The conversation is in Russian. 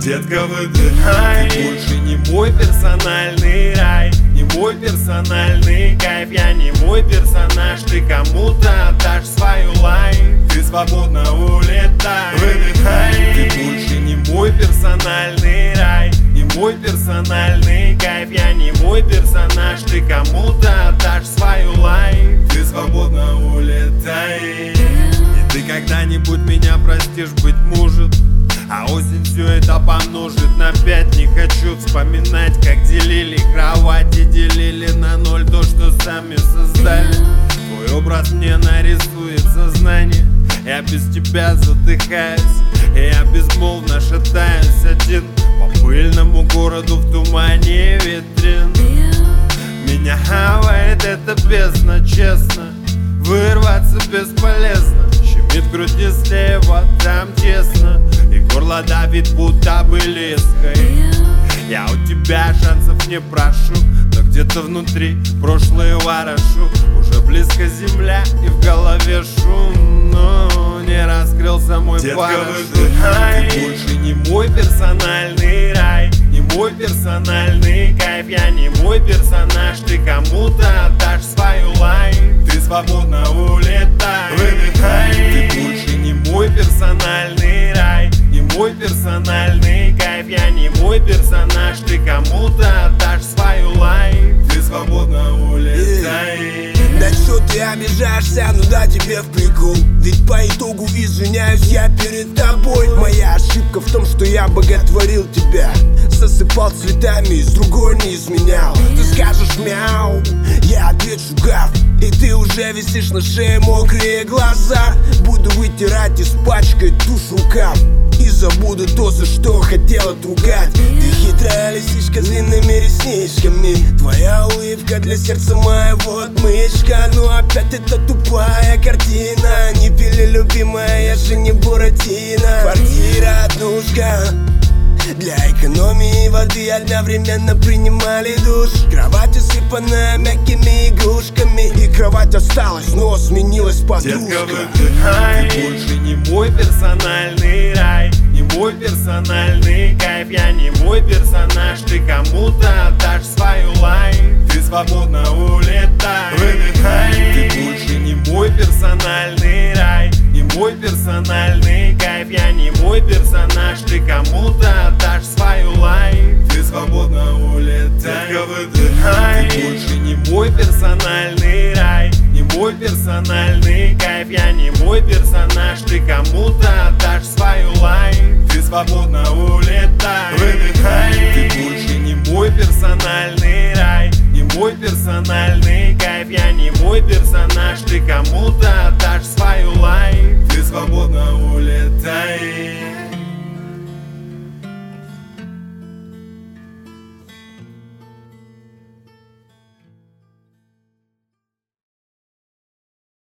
Детка, выдыхай. Ты больше не мой персональный рай, не мой персональный кайф. Я не мой персонаж, ты кому-то отдашь свою лайф. Ты свободно улетай. Выдыхай. Ты больше не мой персональный рай, не мой персональный кайф. Я не мой персонаж, ты кому-то отдашь свою лайф. Ты свободно улетай. И ты когда-нибудь меня простишь, быть может, а осень все это помножит на 5. Не хочу вспоминать, как делили кровати, делили на ноль то, что сами создали. Твой образ мне нарисует сознание. Я без тебя задыхаюсь, и я безмолвно шатаюсь один по пыльному городу в тумане ветрен. Меня хавает эта бездна, честно, вырваться бесполезно. Щемит груди слева, там тесно, и горло давит будто бы леской. Я у тебя шансов не прошу, но где-то внутри прошлое ворошу. Уже близко земля и в голове шум, но не раскрылся мой парашют. Ты больше не мой персональный рай, не мой персональный кайф. Я не мой персонаж, ты кому-то отдашь свою лайф. Ты свободно улетай. Выдыхай. Ты больше не мой персональный рай, не мой персональный кайф. Я не мой персонаж, ты кому-то отдашь свою лайф. Ты свободно улетай. Да что ты обижаешься, ну да тебе в прикол. Ведь по итогу извиняюсь я перед тобой. Моя ошибка в том, что я боготворил тебя, засыпал цветами, с другой не изменял. Ты скажешь мяу, я отвечу гав, и ты уже висишь на шее, мокрые глаза. Буду вытирать, испачкать тушь рукав, и забуду то, за что хотел отругать. Ты хитрая лисичка с длинными ресничками, твоя улыбка для сердца моего отмычка. Но опять это тупая картина. Не пили, любимая, я же не Буратино. Квартира, однушка, для экономии воды одновременно принимали душ. Кровать усыпана мягкими игрушками, и кровать осталась, но сменилась подушка. Детка, выдыхай. Ты больше не мой персональный рай, не мой персональный кайф. Я не мой персонаж, ты кому-то отдашь свою лайф. Ты свободно улетай. Выдыхай. Ты больше не мой персональный рай, не мой персональный кайф. Я не мой персонаж, ты кому-то отдашь свою лайф. Ты свободно улетай. Детка, выдыхай. Ты больше не мой персональный рай, не мой персональный кайф. Я не мой персонаж, ты кому-то отдашь свою лайф. Ты свободно улетай. Выдыхай. Ты больше не мой персональный рай, не мой персональный кайф. Я не мой персонаж, ты кому-то отдашь свою лайф.